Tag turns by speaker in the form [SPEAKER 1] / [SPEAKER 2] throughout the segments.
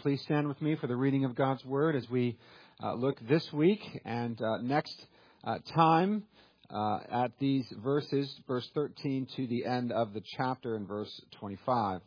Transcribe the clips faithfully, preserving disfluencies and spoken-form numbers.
[SPEAKER 1] please stand with me for the reading of God's Word as we uh, look this week and uh, next uh, time uh, at these verses, verse thirteen to the end of the chapter in verse twenty-five.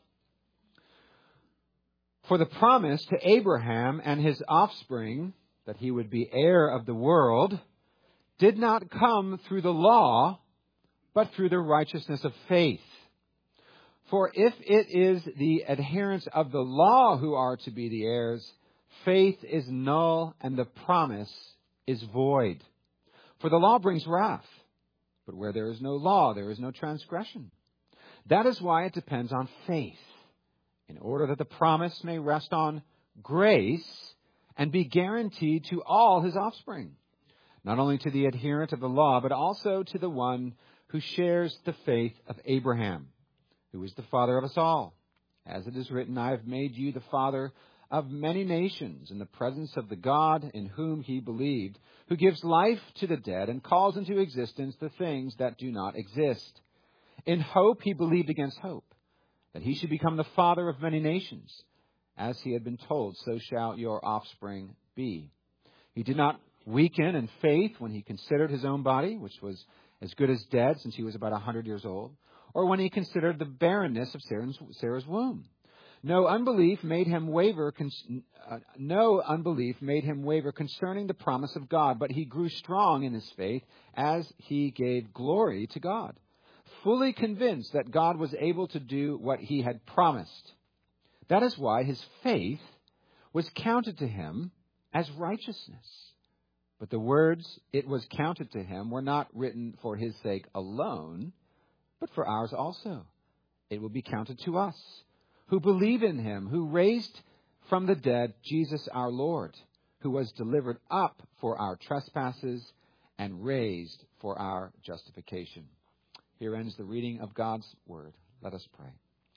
[SPEAKER 1] For the promise to Abraham and his offspring that he would be heir of the world did not come through the law, but through the righteousness of faith. For if it is the adherents of the law who are to be the heirs, faith is null and the promise is void. For the law brings wrath, but where there is no law, there is no transgression. That is why it depends on faith, in order that the promise may rest on grace and be guaranteed to all his offspring, not only to the adherent of the law, but also to the one who shares the faith of Abraham, who is the father of us all. As it is written, I have made you the father of many nations in the presence of the God in whom he believed, who gives life to the dead and calls into existence the things that do not exist. In hope he believed against hope, that he should become the father of many nations. As he had been told, so shall your offspring be. He did not weaken in faith when he considered his own body, which was as good as dead since he was about a hundred years old, or when he considered the barrenness of Sarah's, Sarah's womb. No unbelief made him waver. Uh, no unbelief made him waver concerning the promise of God, but he grew strong in his faith as he gave glory to God, fully convinced that God was able to do what he had promised. That is why his faith was counted to him as righteousness. But the words, "it was counted to him," were not written for his sake alone, but for ours also. It will be counted to us, who believe in him, who raised from the dead Jesus our Lord, who was delivered up for our trespasses and raised for our justification. Here ends the reading of God's word. Let us pray.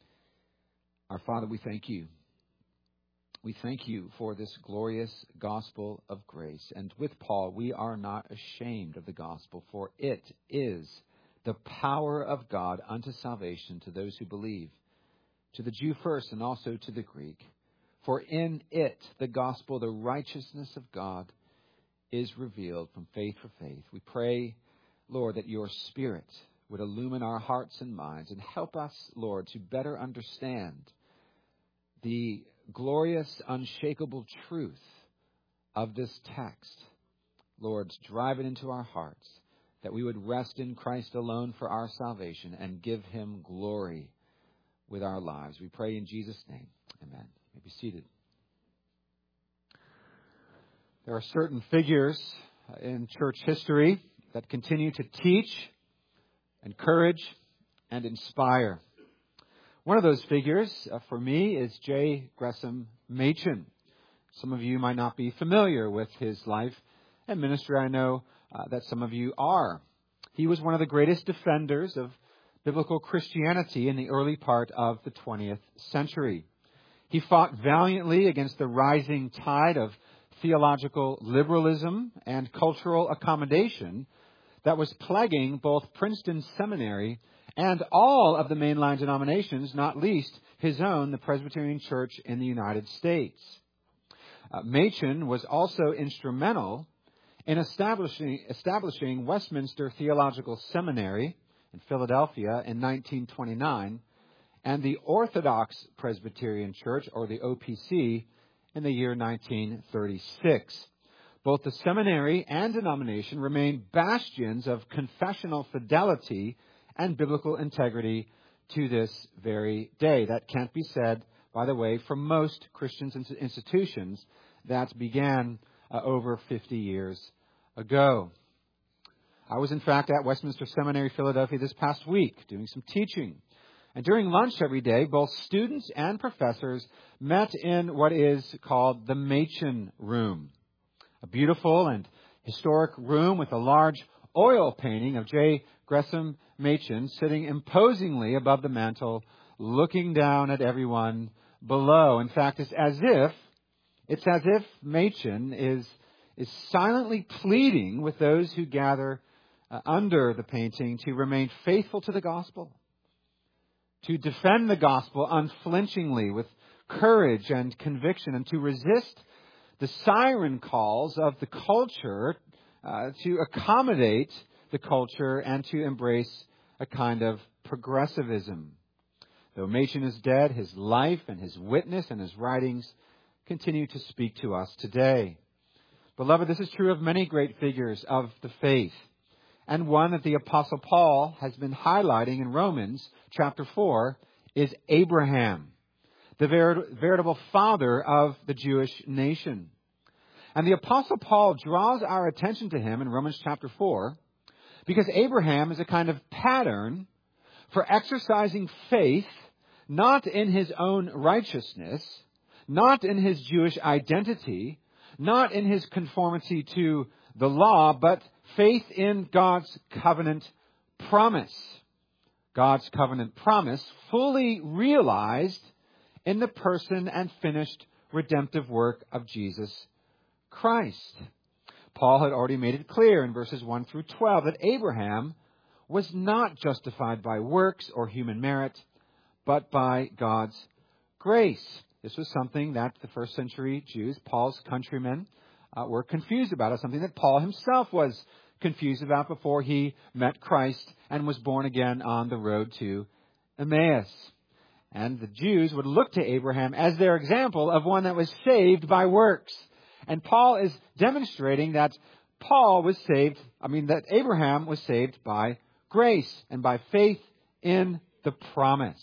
[SPEAKER 1] Our Father, we thank you. We thank you for this glorious gospel of grace. And with Paul, we are not ashamed of the gospel, for it is the power of God unto salvation to those who believe, to the Jew first and also to the Greek. For in it, the gospel, the righteousness of God is revealed from faith for faith. We pray, Lord, that your Spirit would illumine our hearts and minds and help us, Lord, to better understand the glorious, unshakable truth of this text. Lord, drive it into our hearts, that we would rest in Christ alone for our salvation and give him glory with our lives. We pray in Jesus' name. Amen. You may be seated. There are certain figures in church history that continue to teach, encourage, and inspire. One of those figures uh, for me is J. Gresham Machen. Some of you might not be familiar with his life and ministry. I know uh, that some of you are. He was one of the greatest defenders of biblical Christianity in the early part of the twentieth century. He fought valiantly against the rising tide of theological liberalism and cultural accommodation that was plaguing both Princeton Seminary and all of the mainline denominations, not least his own, the Presbyterian Church in the United States. Uh, Machen was also instrumental in establishing, establishing Westminster Theological Seminary in Philadelphia in nineteen twenty-nine and the Orthodox Presbyterian Church, or the O P C, in the year nineteen thirty-six. Both the seminary and denomination remain bastions of confessional fidelity and biblical integrity to this very day. That can't be said, by the way, for most Christian institutions that began uh, over fifty years ago. I was, in fact, at Westminster Seminary, Philadelphia this past week doing some teaching. And during lunch every day, both students and professors met in what is called the Machen Room, a beautiful and historic room with a large oil painting of J. Gresham Machen sitting imposingly above the mantel, looking down at everyone below. In fact, it's as if it's as if Machen is is silently pleading with those who gather uh, under the painting to remain faithful to the gospel, to defend the gospel unflinchingly with courage and conviction and to resist the siren calls of the culture, uh, to accommodate the culture and to embrace a kind of progressivism. Though Machen is dead, his life and his witness and his writings continue to speak to us today. Beloved, this is true of many great figures of the faith, and one that the Apostle Paul has been highlighting in Romans chapter four is Abraham, the ver- veritable father of the Jewish nation. And the Apostle Paul draws our attention to him in Romans chapter four because Abraham is a kind of pattern for exercising faith not in his own righteousness, not in his Jewish identity, not in his conformity to the law, but faith in God's covenant promise. God's covenant promise fully realized in the person and finished redemptive work of Jesus Christ. Paul had already made it clear in verses one through twelve that Abraham was not justified by works or human merit, but by God's grace. This was something that the first century Jews, Paul's countrymen, uh, were confused about. It's something that Paul himself was confused about before he met Christ and was born again on the road to Emmaus. And the Jews would look to Abraham as their example of one that was saved by works. And Paul is demonstrating that Paul was saved, I mean, that Abraham was saved by grace and by faith in the promise.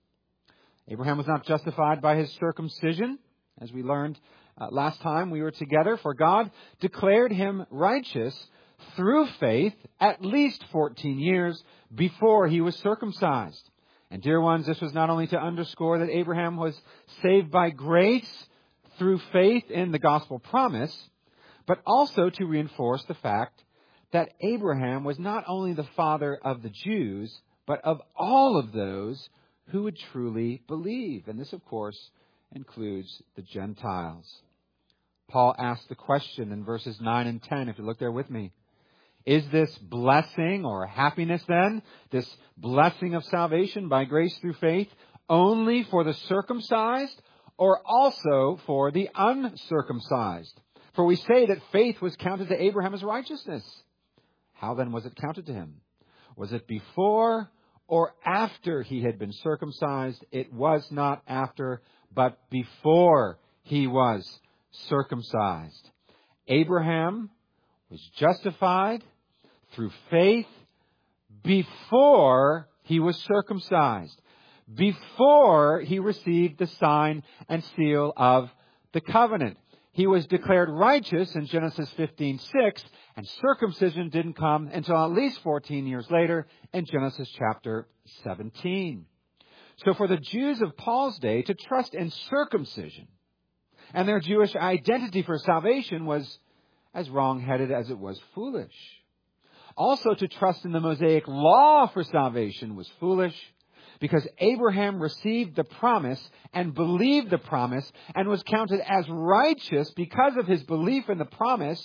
[SPEAKER 1] Abraham was not justified by his circumcision, as we learned uh, last time we were together, for God declared him righteous through faith at least fourteen years before he was circumcised. And dear ones, this was not only to underscore that Abraham was saved by grace through faith in the gospel promise, but also to reinforce the fact that Abraham was not only the father of the Jews, but of all of those who would truly believe. And this, of course, includes the Gentiles. Paul asked the question in verses nine and ten, if you look there with me. Is this blessing or happiness then, this blessing of salvation by grace through faith, only for the circumcised or also for the uncircumcised? For we say that faith was counted to Abraham as righteousness. How then was it counted to him? Was it before or after he had been circumcised? It was not after, but before he was circumcised. Abraham was justified through faith before he was circumcised, before he received the sign and seal of the covenant. He was declared righteous in Genesis fifteen six, and circumcision didn't come until at least fourteen years later in Genesis chapter seventeen. So for the Jews of Paul's day, to trust in circumcision and their Jewish identity for salvation was as wrong-headed as it was foolish. Also, to trust in the Mosaic law for salvation was foolish, because Abraham received the promise and believed the promise and was counted as righteous because of his belief in the promise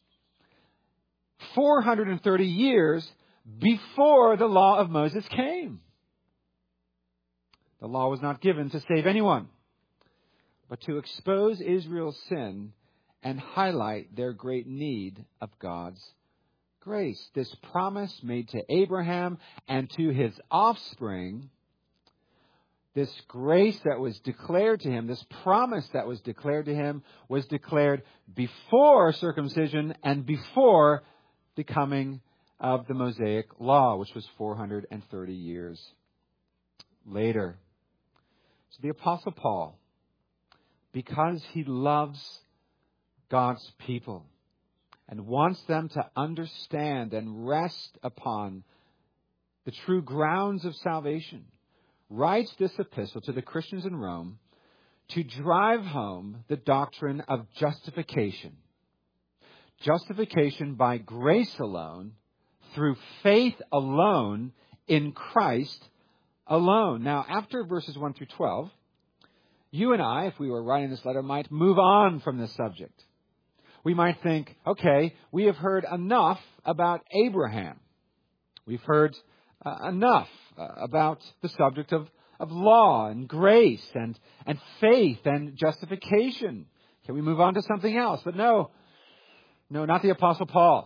[SPEAKER 1] four hundred thirty years before the law of Moses came. The law was not given to save anyone, but to expose Israel's sin and highlight their great need of God's grace. This promise made to Abraham and to his offspring, this grace that was declared to him, this promise that was declared to him, was declared before circumcision and before the coming of the Mosaic law, which was four hundred thirty years later. So the Apostle Paul, because he loves God's people and wants them to understand and rest upon the true grounds of salvation, writes this epistle to the Christians in Rome to drive home the doctrine of justification. Justification by grace alone, through faith alone, in Christ alone. Now, after verses one through twelve, you and I, if we were writing this letter, might move on from this subject. We might think, okay, we have heard enough about Abraham. We've heard uh, enough uh, about the subject of, of law and grace and, and faith and justification. Can we move on to something else? But no, no, not the Apostle Paul.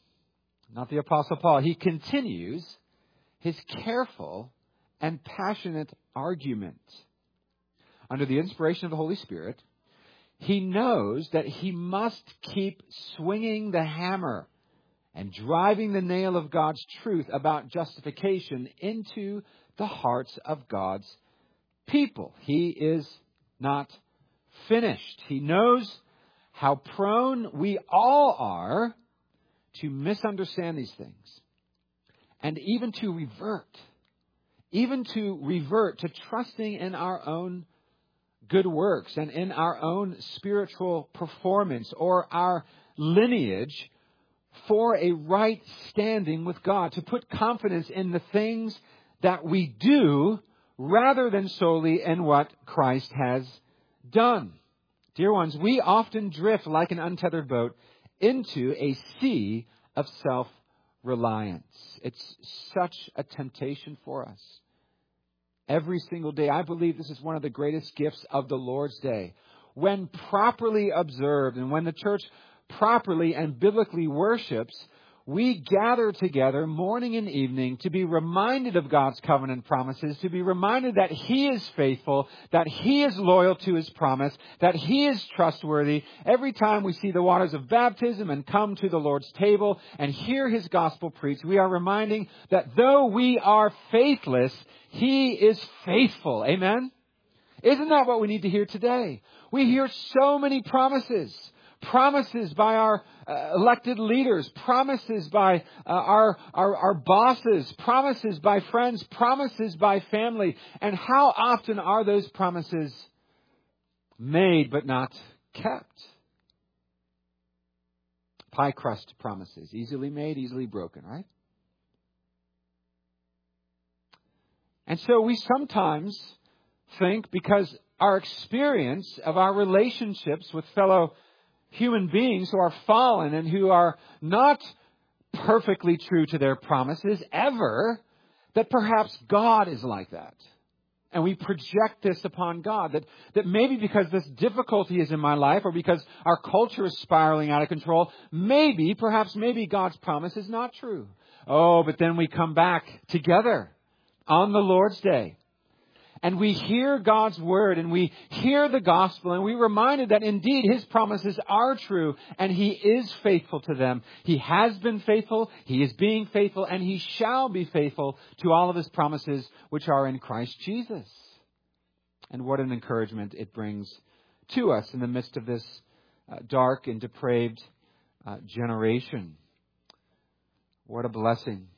[SPEAKER 1] Not the Apostle Paul. He continues his careful and passionate argument. Under the inspiration of the Holy Spirit, he knows that he must keep swinging the hammer and driving the nail of God's truth about justification into the hearts of God's people. He is not finished. He knows how prone we all are to misunderstand these things and even to revert, even to revert to trusting in our own good works and in our own spiritual performance or our lineage for a right standing with God, to put confidence in the things that we do rather than solely in what Christ has done. Dear ones, we often drift like an untethered boat into a sea of self-reliance. It's such a temptation for us. Every single day, I believe this is one of the greatest gifts of the Lord's Day. When properly observed and when the church properly and biblically worships, we gather together morning and evening to be reminded of God's covenant promises, to be reminded that He is faithful, that He is loyal to His promise, that He is trustworthy. Every time we see the waters of baptism and come to the Lord's table and hear His gospel preached, we are reminding that though we are faithless, He is faithful. Amen? Isn't that what we need to hear today? We hear so many promises. Promises by our uh, elected leaders, promises by uh, our, our our bosses, promises by friends, promises by family. And how often are those promises made but not kept? Pie crust promises, easily made, easily broken, right? And so we sometimes think, because our experience of our relationships with fellow human beings who are fallen and who are not perfectly true to their promises ever, that perhaps God is like that. And we project this upon God, that, that maybe because this difficulty is in my life or because our culture is spiraling out of control, maybe, perhaps maybe God's promise is not true. Oh, but then we come back together on the Lord's Day. And we hear God's word and we hear the gospel and we're reminded that indeed His promises are true and He is faithful to them. He has been faithful, He is being faithful, and He shall be faithful to all of His promises which are in Christ Jesus. And what an encouragement it brings to us in the midst of this uh, dark and depraved uh, generation. What a blessing.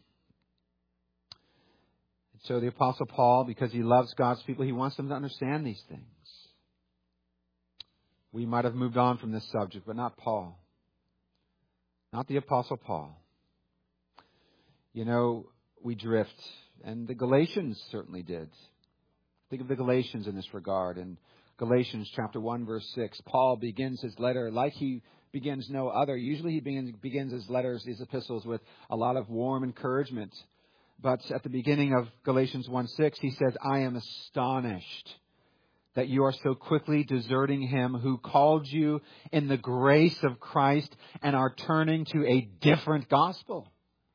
[SPEAKER 1] So the Apostle Paul, because he loves God's people, he wants them to understand these things. We might have moved on from this subject, but not Paul. Not the Apostle Paul. You know, we drift, and the Galatians certainly did. Think of the Galatians in this regard. In Galatians chapter one, verse six, Paul begins his letter like he begins no other. Usually he begins, begins his letters, his epistles, with a lot of warm encouragement. But at the beginning of Galatians one six, he says, I am astonished that you are so quickly deserting Him who called you in the grace of Christ and are turning to a different gospel.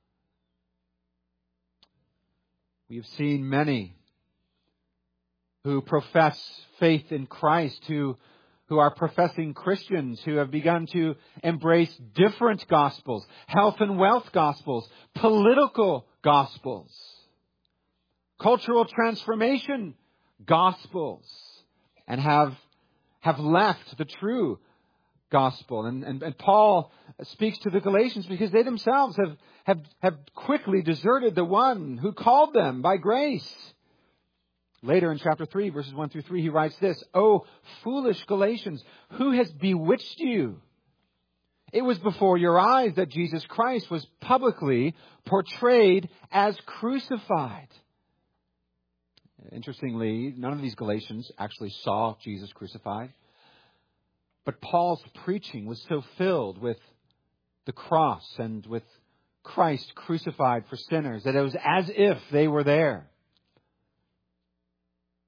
[SPEAKER 1] We've seen many who profess faith in Christ, who who are professing Christians, who have begun to embrace different gospels, health and wealth gospels, political gospels, cultural transformation gospels, and have have left the true gospel. And, and, and Paul speaks to the Galatians because they themselves have, have, have quickly deserted the one who called them by grace. Later in chapter three, verses one through three, he writes this, O foolish Galatians, who has bewitched you? It was before your eyes that Jesus Christ was publicly portrayed as crucified. Interestingly, none of these Galatians actually saw Jesus crucified. But Paul's preaching was so filled with the cross and with Christ crucified for sinners that it was as if they were there.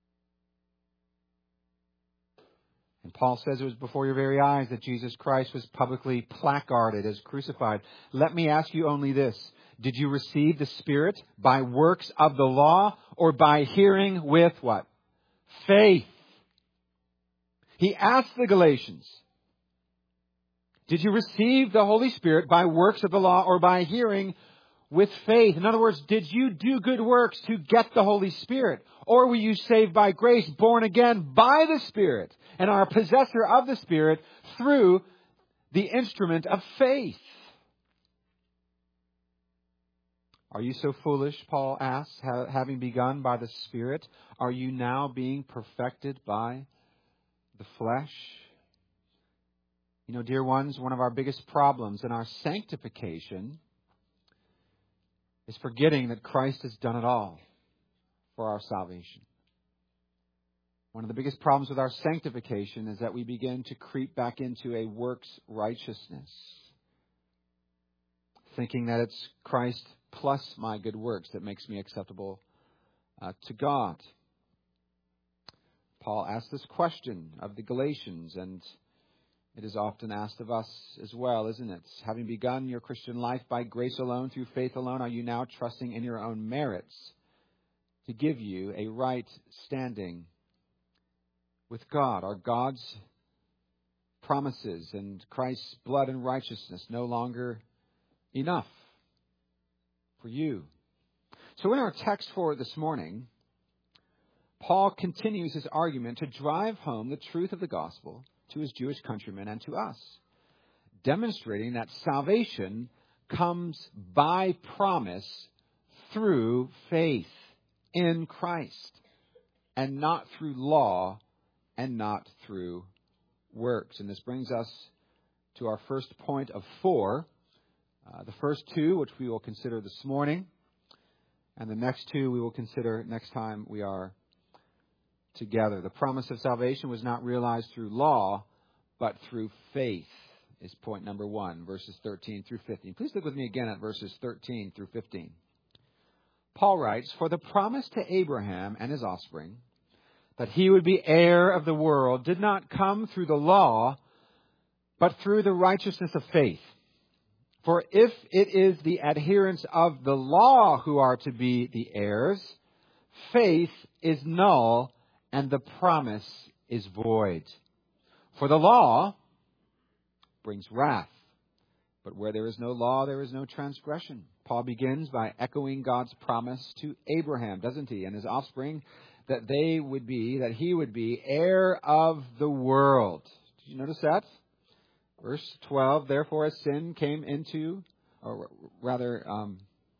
[SPEAKER 1] Paul says it was before your very eyes that Jesus Christ was publicly placarded as crucified. Let me ask you only this. Did you receive the Spirit by works of the law or by hearing with what? Faith. He asked the Galatians, did you receive the Holy Spirit by works of the law or by hearing with faith? In other words, did you do good works to get the Holy Spirit? Or were you saved by grace, born again by the Spirit, and are a possessor of the Spirit through the instrument of faith? Are you so foolish, Paul asks, having begun by the Spirit, are you now being perfected by the flesh? You know, dear ones, one of our biggest problems in our sanctification is forgetting that Christ has done it all for our salvation. One of the biggest problems with our sanctification is that we begin to creep back into a works righteousness, thinking that it's Christ plus my good works that makes me acceptable uh, to God. Paul asked this question of the Galatians, and it is often asked of us as well, isn't it? Having begun your Christian life by grace alone, through faith alone, are you now trusting in your own merits to give you a right standing with God? Are God's promises and Christ's blood and righteousness no longer enough for you? So in our text for this morning, Paul continues his argument to drive home the truth of the gospel to his Jewish countrymen and to us, demonstrating that salvation comes by promise through faith in Christ, and not through law and not through works. And this brings us to our first point of four. Uh, the first two, which we will consider this morning, and the next two we will consider next time we are together. The promise of salvation was not realized through law, but through faith, is point number one, verses thirteen through fifteen. Please look with me again at verses thirteen through fifteen. Paul writes, "For the promise to Abraham and his offspring, that he would be heir of the world, did not come through the law, but through the righteousness of faith. For if it is the adherents of the law who are to be the heirs, faith is null and the promise is void. For the law brings wrath, but where there is no law, there is no transgression." Paul begins by echoing God's promise to Abraham, doesn't he, and his offspring, that they would be, that he would be heir of the world. Did you notice that? Verse twelve, "Therefore as sin came into," or rather, um,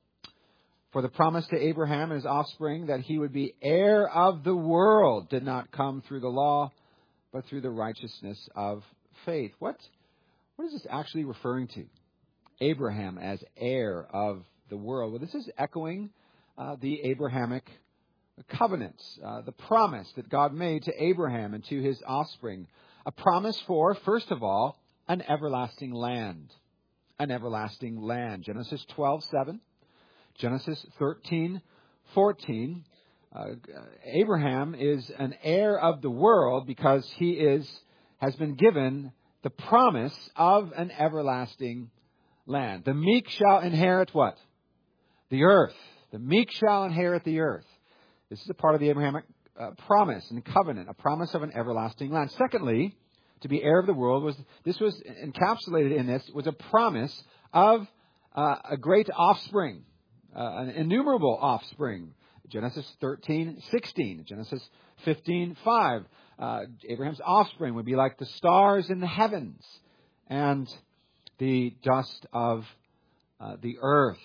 [SPEAKER 1] "for the promise to Abraham and his offspring that he would be heir of the world did not come through the law, but through the righteousness of faith." What, what is this actually referring to? Abraham as heir of the world. Well, this is echoing uh, the Abrahamic covenant, uh, the promise that God made to Abraham and to his offspring. A promise for, first of all, an everlasting land. An everlasting land. Genesis twelve seven, Genesis thirteen fourteen. Uh, Abraham is an heir of the world because he is has been given the promise of an everlasting land. The meek shall inherit what? The earth. The meek shall inherit the earth. This is a part of the Abrahamic uh, promise and covenant, a promise of an everlasting land. Secondly, to be heir of the world was this was encapsulated in this was a promise of uh, a great offspring, uh, an innumerable offspring. Genesis thirteen sixteen, Genesis fifteen five. Uh, Abraham's offspring would be like the stars in the heavens and the dust of uh, the earth.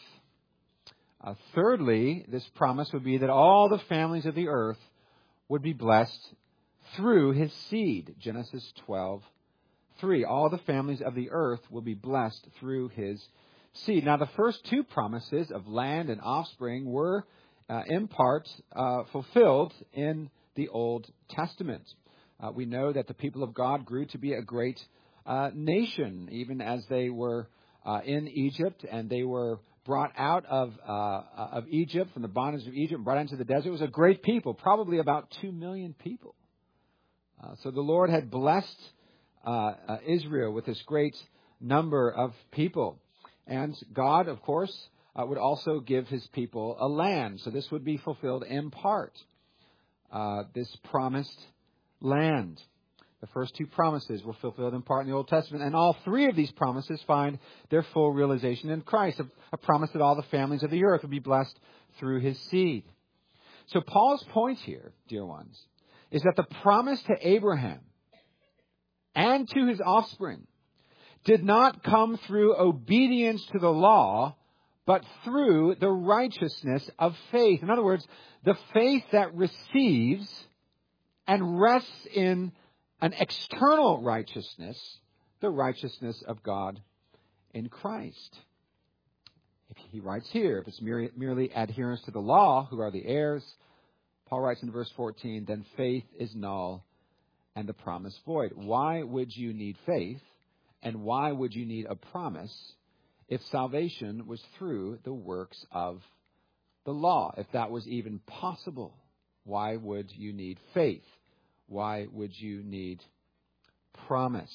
[SPEAKER 1] Uh, thirdly, this promise would be that all the families of the earth would be blessed through his seed. Genesis twelve three. All the families of the earth will be blessed through his seed. Now, the first two promises of land and offspring were uh, in part uh, fulfilled in the Old Testament. Uh, we know that the people of God grew to be a great uh, nation, even as they were uh, in Egypt and they were brought out of uh, of Egypt, from the bondage of Egypt, brought into the desert. It was a great people, probably about two million people. Uh, so the Lord had blessed uh, uh, Israel with this great number of people. And God, of course, uh, would also give his people a land. So this would be fulfilled in part, uh, this promised land. The first two promises were fulfilled in part in the Old Testament. And all three of these promises find their full realization in Christ. A, a promise that all the families of the earth would be blessed through his seed. So Paul's point here, dear ones, is that the promise to Abraham and to his offspring did not come through obedience to the law, but through the righteousness of faith. In other words, the faith that receives and rests in an external righteousness, the righteousness of God in Christ. He writes here, if it's merely, merely adherence to the law, who are the heirs, Paul writes in verse fourteen, then faith is null and the promise void. Why would you need faith and why would you need a promise if salvation was through the works of the law? If that was even possible, why would you need faith? Why would you need promise?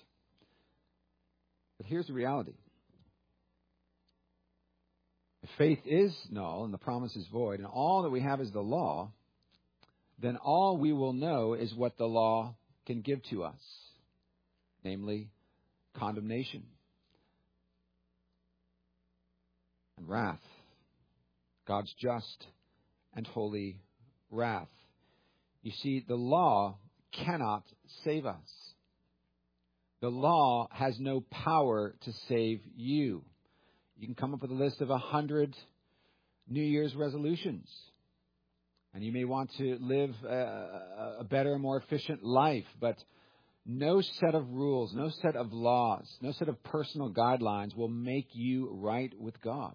[SPEAKER 1] But here's the reality. If faith is null and the promise is void and all that we have is the law, then all we will know is what the law can give to us, namely condemnation and wrath, God's just and holy wrath. You see, the law cannot save us. The law has no power to save you. You can come up with a list of a hundred New Year's resolutions. And you may want to live a, a better, more efficient life. But no set of rules, no set of laws, no set of personal guidelines will make you right with God.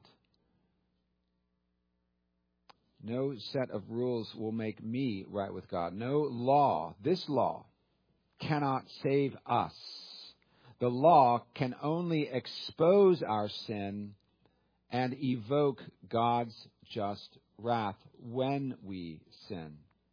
[SPEAKER 1] No set of rules will make me right with God. No law, this law, cannot save us. The law can only expose our sin and evoke God's just wrath when we sin.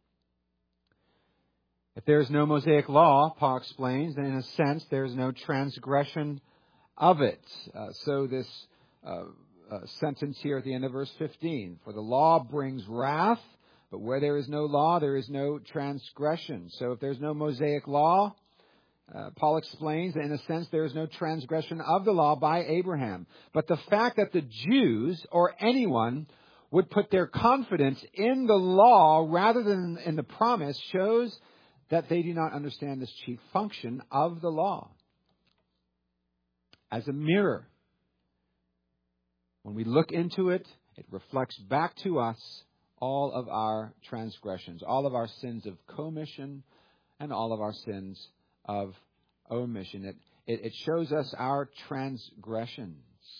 [SPEAKER 1] If there is no Mosaic law, Paul explains, then in a sense there is no transgression of it. Uh, so this uh, uh, sentence here at the end of verse fifteen, for the law brings wrath, but where there is no law, there is no transgression. So if there's no Mosaic law, Uh, Paul explains that in a sense there is no transgression of the law by Abraham. But the fact that the Jews or anyone would put their confidence in the law rather than in the promise shows that they do not understand this chief function of the law. As a mirror, when we look into it, it reflects back to us all of our transgressions, all of our sins of commission and all of our sins of omission. It, it, it shows us our transgressions.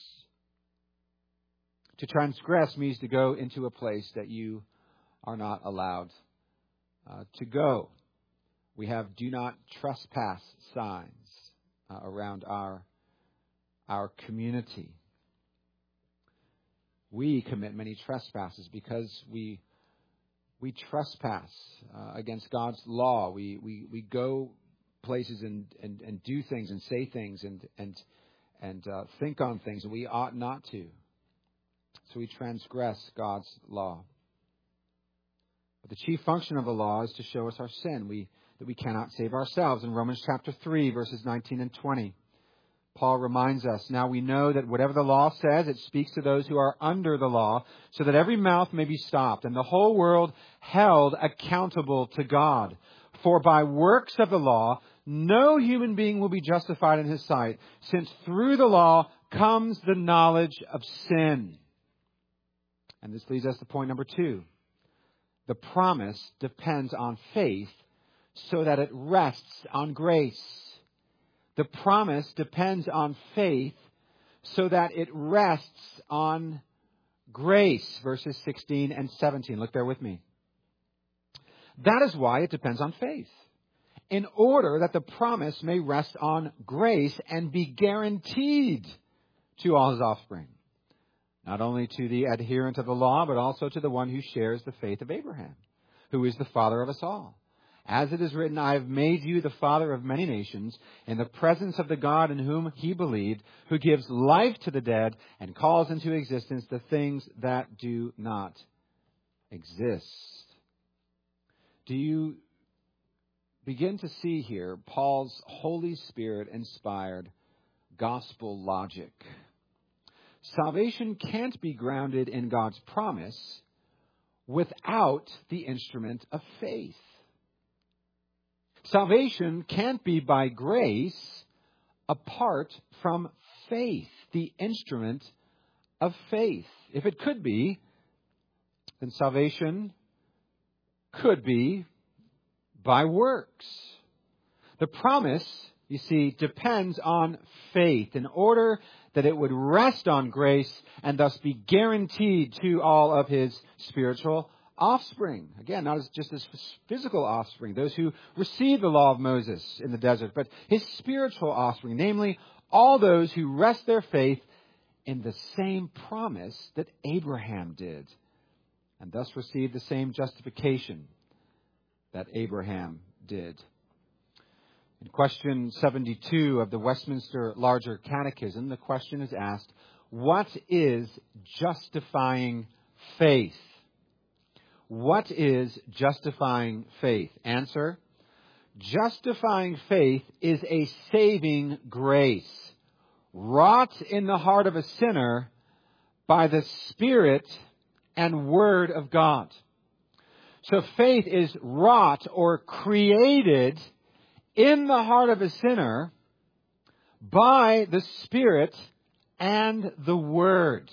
[SPEAKER 1] To transgress means to go into a place that you are not allowed uh, to go. We have do not trespass signs uh, around our, our community. We commit many trespasses because we we trespass uh, against God's law. We we, we go places and, and, and do things and say things and and and uh, think on things that we ought not to. So we transgress God's law. But the chief function of the law is to show us our sin, we that we cannot save ourselves. In Romans chapter three, verses nineteen and twenty, Paul reminds us, now we know that whatever the law says, it speaks to those who are under the law, so that every mouth may be stopped, and the whole world held accountable to God. For by works of the law, no human being will be justified in his sight, since through the law comes the knowledge of sin. And this leads us to point number two. The promise depends on faith so that it rests on grace. The promise depends on faith so that it rests on grace. Verses sixteen and seventeen. Look there with me. That is why it depends on faith, in order that the promise may rest on grace and be guaranteed to all his offspring, not only to the adherent of the law, but also to the one who shares the faith of Abraham, who is the father of us all. As it is written, I have made you the father of many nations, in the presence of the God in whom he believed, who gives life to the dead and calls into existence the things that do not exist. Do you begin to see here Paul's Holy Spirit-inspired gospel logic? Salvation can't be grounded in God's promise without the instrument of faith. Salvation can't be by grace apart from faith, the instrument of faith. If it could be, then salvation could be by works. The promise, you see, depends on faith in order that it would rest on grace and thus be guaranteed to all of his spiritual offspring. Again, not as just his physical offspring, those who received the law of Moses in the desert, but his spiritual offspring, namely all those who rest their faith in the same promise that Abraham did, and thus received the same justification that Abraham did. In question seventy-two of the Westminster Larger Catechism, the question is asked, what is justifying faith? What is justifying faith? Answer, justifying faith is a saving grace wrought in the heart of a sinner by the Spirit and Word of God. So faith is wrought or created in the heart of a sinner by the Spirit and the Word,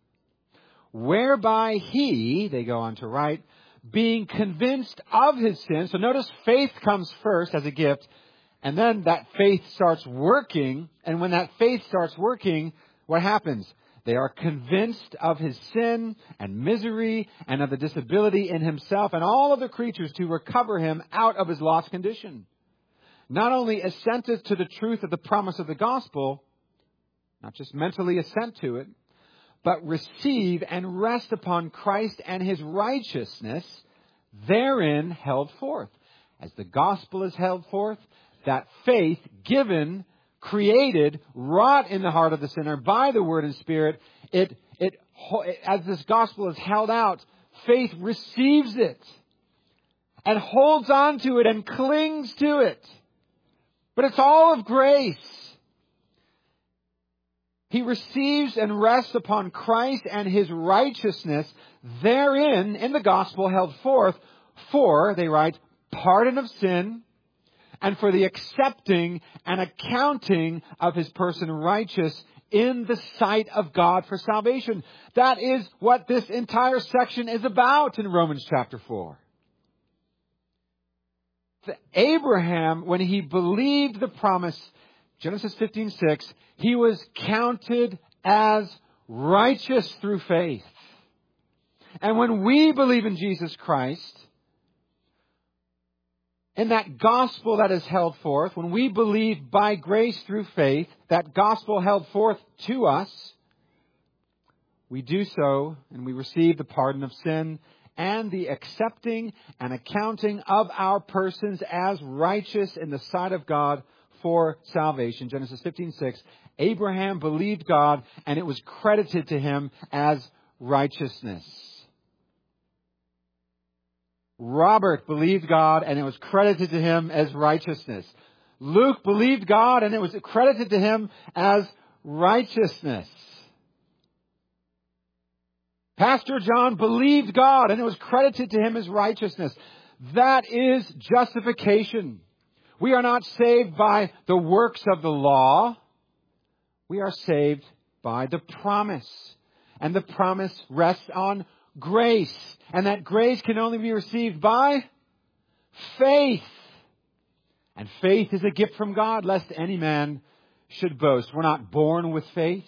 [SPEAKER 1] whereby he, they go on to write, being convinced of his sin. So notice faith comes first as a gift, and then that faith starts working. And when that faith starts working, what happens? They are convinced of his sin and misery and of the disability in himself and all other creatures to recover him out of his lost condition. Not only assenteth to the truth of the promise of the gospel, not just mentally assent to it, but receive and rest upon Christ and his righteousness therein held forth. As the gospel is held forth, that faith given, created, wrought in the heart of the sinner by the Word and Spirit, it, it, as this gospel is held out, faith receives it and holds on to it and clings to it. But it's all of grace. He receives and rests upon Christ and his righteousness therein in the gospel held forth for, they write, pardon of sin and for the accepting and accounting of his person righteous in the sight of God for salvation. That is what this entire section is about in Romans chapter four. Abraham, when he believed the promise, Genesis fifteen six, he was counted as righteous through faith. And when we believe in Jesus Christ, in that gospel that is held forth, when we believe by grace through faith, that gospel held forth to us, we do so and we receive the pardon of sin and the accepting and accounting of our persons as righteous in the sight of God for salvation. Genesis fifteen six, Abraham believed God and it was credited to him as righteousness. Robert believed God and it was credited to him as righteousness. Luke believed God and it was credited to him as righteousness. Pastor John believed God and it was credited to him as righteousness. That is justification. We are not saved by the works of the law. We are saved by the promise. And the promise rests on grace. And that grace can only be received by faith. And faith is a gift from God, lest any man should boast. We're not born with faith.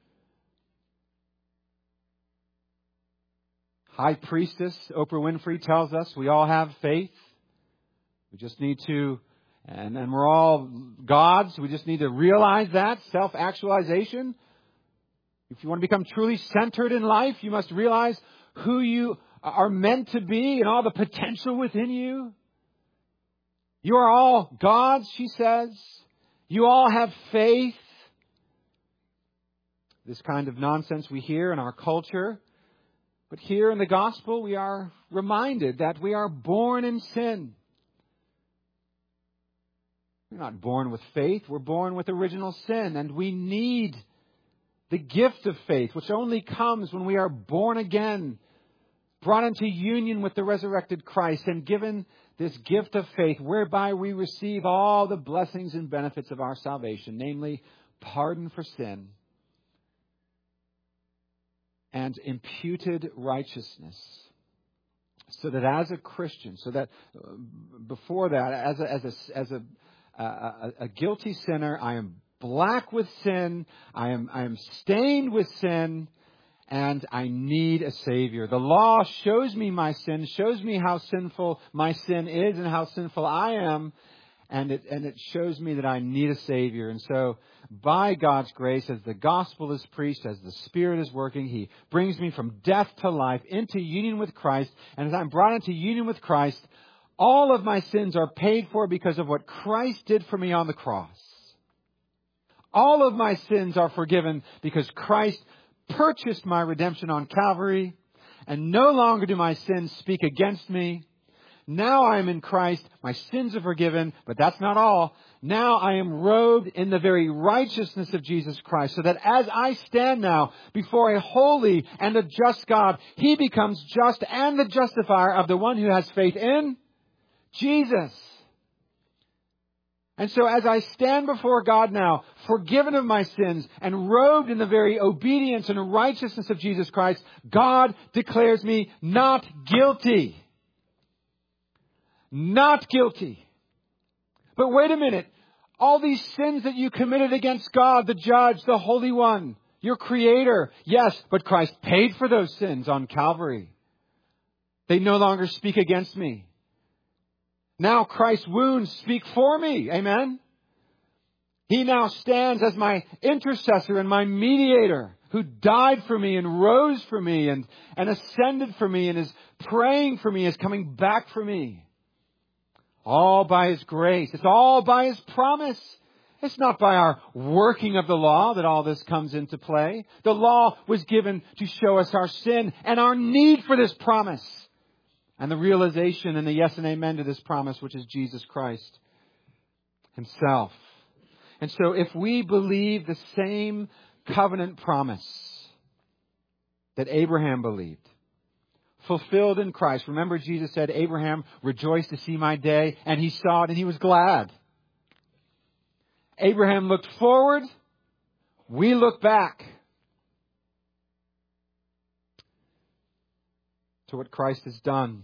[SPEAKER 1] High Priestess Oprah Winfrey tells us we all have faith. We just need to, and, and we're all gods. We just need to realize that, self-actualization. If you want to become truly centered in life, you must realize who you are meant to be and all the potential within you. You are all God's, she says. You all have faith. This kind of nonsense we hear in our culture. But here in the gospel, we are reminded that we are born in sin. We're not born with faith. We're born with original sin. And we need the gift of faith, which only comes when we are born again, brought into union with the resurrected Christ, and given this gift of faith whereby we receive all the blessings and benefits of our salvation, namely pardon for sin and imputed righteousness. So that as a Christian, so that before that, as a, as a, as a, a, a guilty sinner, I am black with sin, I am, I am stained with sin, and I need a Savior. The law shows me my sin, shows me how sinful my sin is and how sinful I am. And it, and it shows me that I need a Savior. And so, by God's grace, as the gospel is preached, as the Spirit is working, He brings me from death to life into union with Christ. And as I'm brought into union with Christ, all of my sins are paid for because of what Christ did for me on the cross. All of my sins are forgiven because Christ purchased my redemption on Calvary, and no longer do my sins speak against me. Now I am in Christ. My sins are forgiven, but that's not all. Now I am robed in the very righteousness of Jesus Christ, so that as I stand now before a holy and a just God, He becomes just and the justifier of the one who has faith in Jesus. And so as I stand before God now, forgiven of my sins and robed in the very obedience and righteousness of Jesus Christ, God declares me not guilty. Not guilty. But wait a minute. All these sins that you committed against God, the Judge, the Holy One, your Creator. Yes, but Christ paid for those sins on Calvary. They no longer speak against me. Now Christ's wounds speak for me. Amen. He now stands as my intercessor and my mediator, who died for me and rose for me and, and ascended for me and is praying for me, is coming back for me. All by His grace. It's all by His promise. It's not by our working of the law that all this comes into play. The law was given to show us our sin and our need for this promise. And the realization and the yes and amen to this promise, which is Jesus Christ Himself. And so if we believe the same covenant promise that Abraham believed, fulfilled in Christ. Remember, Jesus said, Abraham rejoiced to see my day, and he saw it and he was glad. Abraham looked forward. We look back to what Christ has done.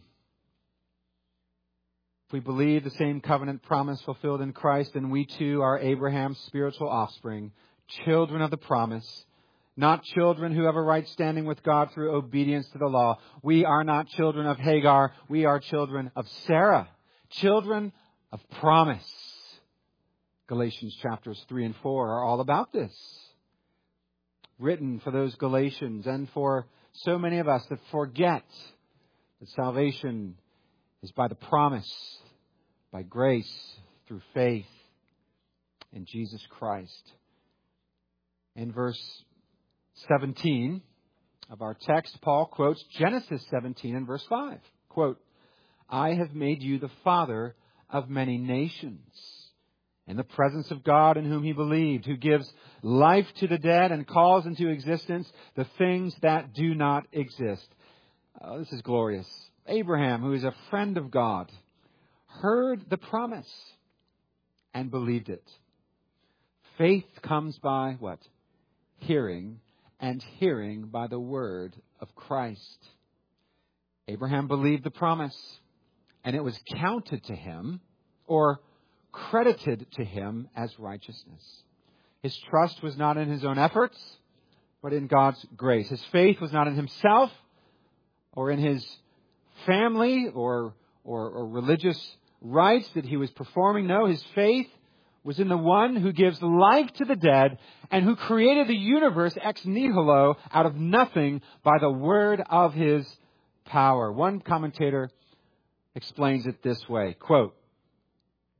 [SPEAKER 1] If we believe the same covenant promise fulfilled in Christ, then we too are Abraham's spiritual offspring, children of the promise, not children who have a right standing with God through obedience to the law. We are not children of Hagar. We are children of Sarah, children of promise. Galatians chapters three and four are all about this. Written for those Galatians and for so many of us that forget that salvation is by the promise, by grace, through faith in Jesus Christ. In verse seventeen of our text, Paul quotes Genesis seventeen and verse five. Quote, I have made you the father of many nations, in the presence of God in whom he believed, who gives life to the dead and calls into existence the things that do not exist. Oh, this is glorious. Abraham, who is a friend of God, heard the promise and believed it. Faith comes by what? Hearing, and hearing by the word of Christ. Abraham believed the promise, and it was counted to him, or credited to him as righteousness. His trust was not in his own efforts, but in God's grace. His faith was not in himself, or in his family, or, or, or religious rites that he was performing. No, his faith was in the one who gives life to the dead and who created the universe ex nihilo out of nothing by the word of his power. One commentator explains it this way, quote,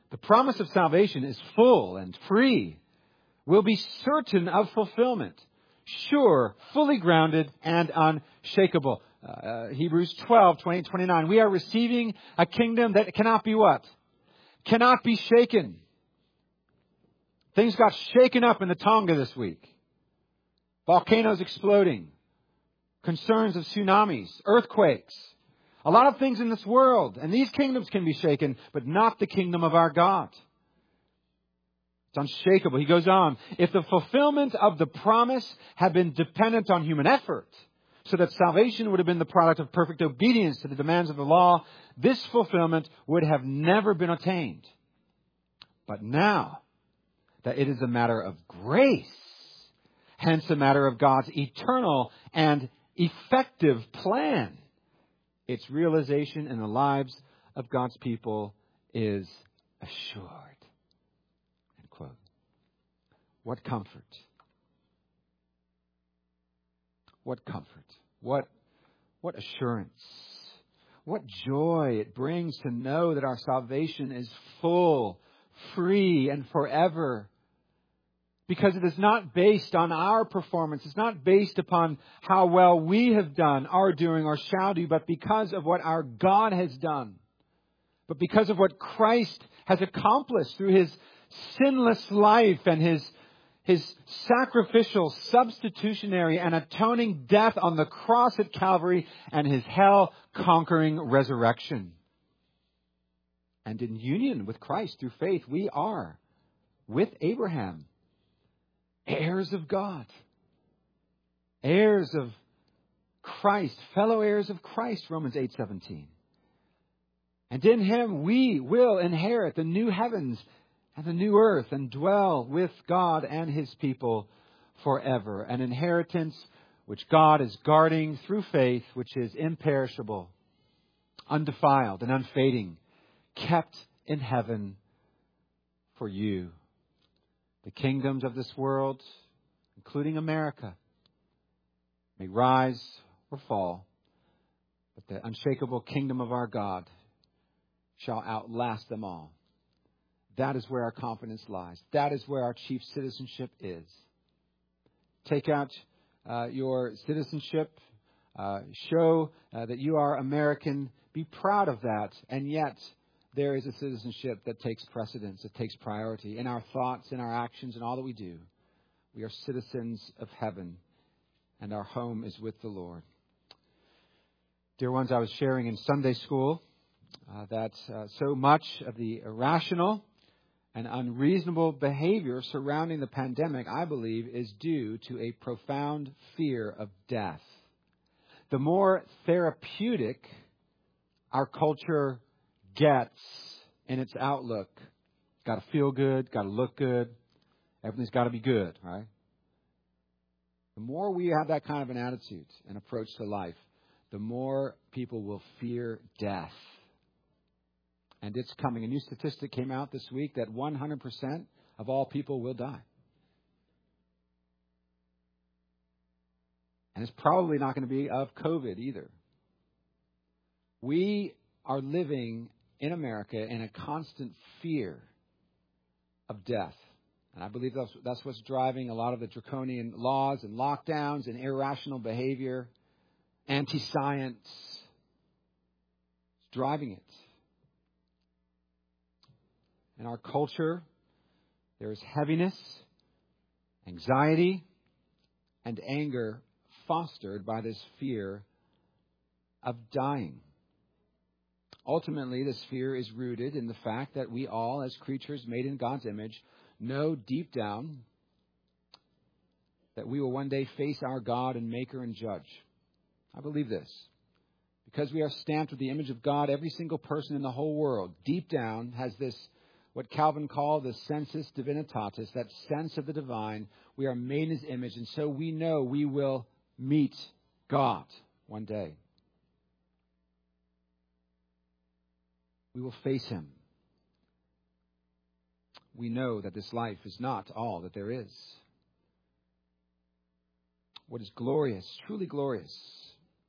[SPEAKER 1] The promise of salvation is full and free, will be certain of fulfillment, sure, fully grounded, and unshakable. Uh, Hebrews twelve, twenty, twenty-nine. We are receiving a kingdom that cannot be what? Cannot be shaken. Things got shaken up in the Tonga this week. Volcanoes exploding. Concerns of tsunamis, earthquakes. A lot of things in this world. And these kingdoms can be shaken, but not the kingdom of our God. It's unshakable. He goes on. If the fulfillment of the promise had been dependent on human effort, so that salvation would have been the product of perfect obedience to the demands of the law, this fulfillment would have never been attained. But now that it is a matter of grace, hence a matter of God's eternal and effective plan, its realization in the lives of God's people is assured. End quote. What comfort. What comfort. What, what assurance. What joy it brings to know that our salvation is full, free, and forever. Because it is not based on our performance. It's not based upon how well we have done, are doing, or shall do, but because of what our God has done. But because of what Christ has accomplished through His sinless life and His, His sacrificial, substitutionary, and atoning death on the cross at Calvary and His hell-conquering resurrection. And in union with Christ through faith, we are, with Abraham, heirs of God, heirs of Christ, fellow heirs of Christ, Romans eight seventeen. And in Him we will inherit the new heavens and the new earth and dwell with God and His people forever. An inheritance which God is guarding through faith, which is imperishable, undefiled, and unfading, kept in heaven for you. The kingdoms of this world, including America, may rise or fall, but the unshakable kingdom of our God shall outlast them all. That is where our confidence lies. That is where our chief citizenship is. Take out uh, your citizenship. Uh, show uh, that you are American. Be proud of that. And yet, there is a citizenship that takes precedence, that takes priority in our thoughts, in our actions, and all that we do. We are citizens of heaven, and our home is with the Lord. Dear ones, I was sharing in Sunday school uh, that uh, so much of the irrational and unreasonable behavior surrounding the pandemic, I believe, is due to a profound fear of death. The more therapeutic our culture gets in its outlook, got to feel good, got to look good, everything's got to be good, right? The more we have that kind of an attitude and approach to life, the more people will fear death. And it's coming. A new statistic came out this week that one hundred percent of all people will die. And it's probably not going to be of COVID either. We are living in America in a constant fear of death. And I believe that's, that's what's driving a lot of the draconian laws and lockdowns and irrational behavior, anti-science. It's driving it. In our culture, there is heaviness, anxiety, and anger fostered by this fear of dying. Ultimately, this fear is rooted in the fact that we all, as creatures made in God's image, know deep down that we will one day face our God and Maker and Judge. I believe this. Because we are stamped with the image of God, every single person in the whole world, deep down, has this, what Calvin called the sensus divinitatis, that sense of the divine. We are made in His image, and so we know we will meet God one day. We will face Him. We know that this life is not all that there is. What is glorious, truly glorious,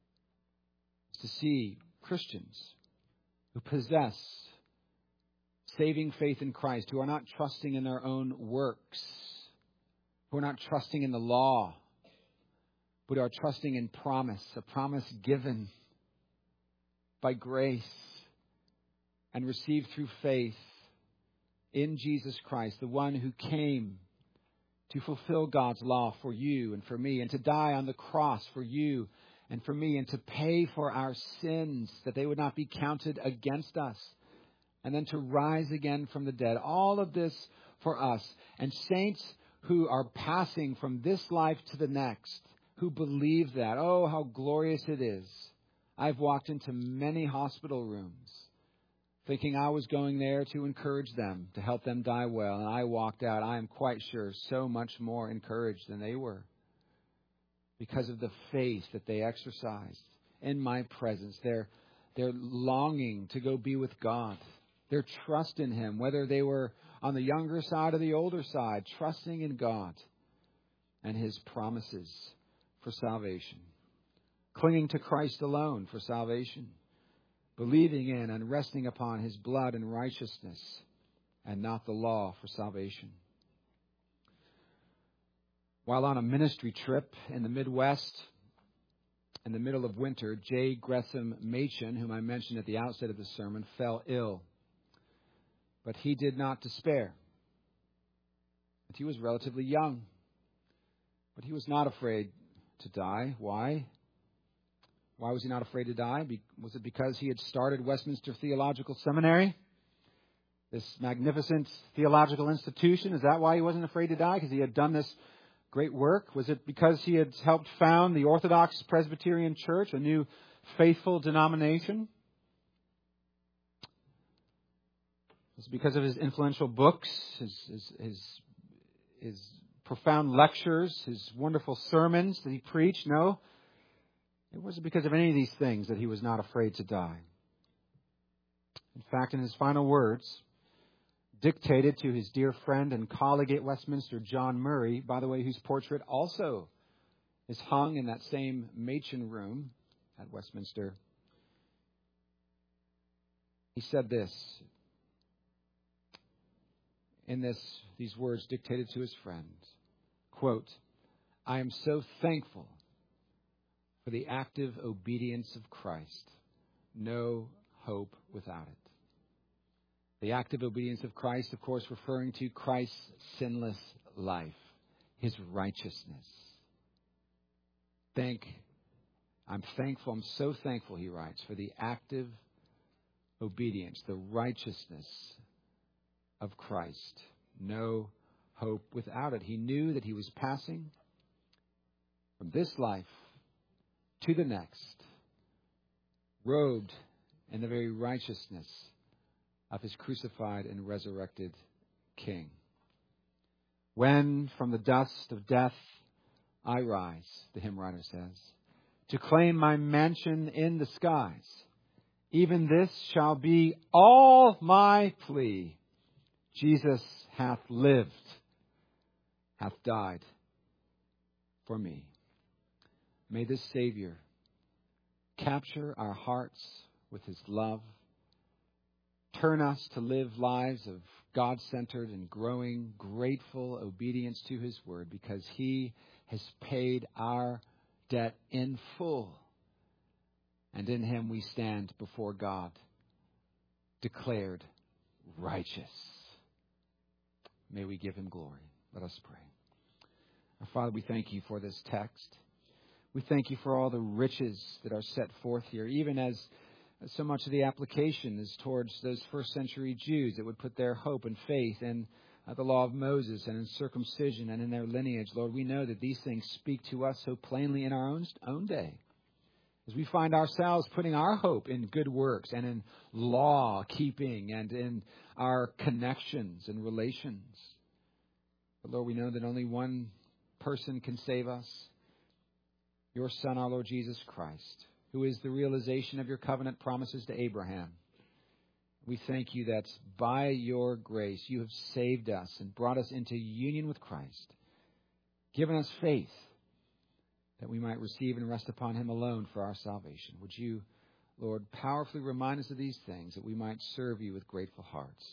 [SPEAKER 1] is to see Christians who possess saving faith in Christ, who are not trusting in their own works, who are not trusting in the law, but are trusting in promise, a promise given by grace and received through faith in Jesus Christ, the one who came to fulfill God's law for you and for me, and to die on the cross for you and for me, and to pay for our sins, that they would not be counted against us, and then to rise again from the dead. All of this for us. And saints who are passing from this life to the next, who believe that, oh, how glorious it is. I've walked into many hospital rooms thinking I was going there to encourage them, to help them die well. And I walked out, I am quite sure, so much more encouraged than they were, because of the faith that they exercised in my presence. Their, their longing to go be with God. Their trust in Him, whether they were on the younger side or the older side, trusting in God and His promises for salvation. Clinging to Christ alone for salvation. Believing in and resting upon His blood and righteousness, and not the law for salvation. While on a ministry trip in the Midwest, in the middle of winter, J. Gresham Machen, whom I mentioned at the outset of the sermon, fell ill. But he did not despair. And he was relatively young. But he was not afraid to die. Why? Why was he not afraid to die? Be- was it because he had started Westminster Theological Seminary? This magnificent theological institution? Is that why he wasn't afraid to die? Because he had done this great work? Was it because he had helped found the Orthodox Presbyterian Church, a new faithful denomination? Was it because of his influential books, his, his, his, his profound lectures, his wonderful sermons that he preached? No. It wasn't because of any of these things that he was not afraid to die. In fact, in his final words, dictated to his dear friend and colleague at Westminster, John Murray, by the way, whose portrait also is hung in that same Machen room at Westminster, he said this, in this these words dictated to his friend, quote, "I am so thankful for the active obedience of Christ. No hope without it." The active obedience of Christ, of course, referring to Christ's sinless life, His righteousness. Thank, I'm thankful, I'm so thankful, he writes, for the active obedience, the righteousness of Christ. No hope without it. He knew that he was passing from this life to the next, robed in the very righteousness of his crucified and resurrected King. When from the dust of death I rise, the hymn writer says, to claim my mansion in the skies, even this shall be all my plea. Jesus hath lived, hath died for me. May this Savior capture our hearts with His love, turn us to live lives of God-centered and growing, grateful obedience to His Word, because He has paid our debt in full. And in Him we stand before God, declared righteous. May we give Him glory. Let us pray. Our Father, we thank You for this text. We thank You for all the riches that are set forth here, even as so much of the application is towards those first century Jews that would put their hope and faith in uh, the law of Moses and in circumcision and in their lineage. Lord, we know that these things speak to us so plainly in our own, own day. As we find ourselves putting our hope in good works and in law keeping and in our connections and relations. But Lord, we know that only one person can save us. Your Son, our Lord Jesus Christ, who is the realization of Your covenant promises to Abraham. We thank You that by Your grace You have saved us and brought us into union with Christ, given us faith that we might receive and rest upon Him alone for our salvation. Would You, Lord, powerfully remind us of these things, that we might serve You with grateful hearts.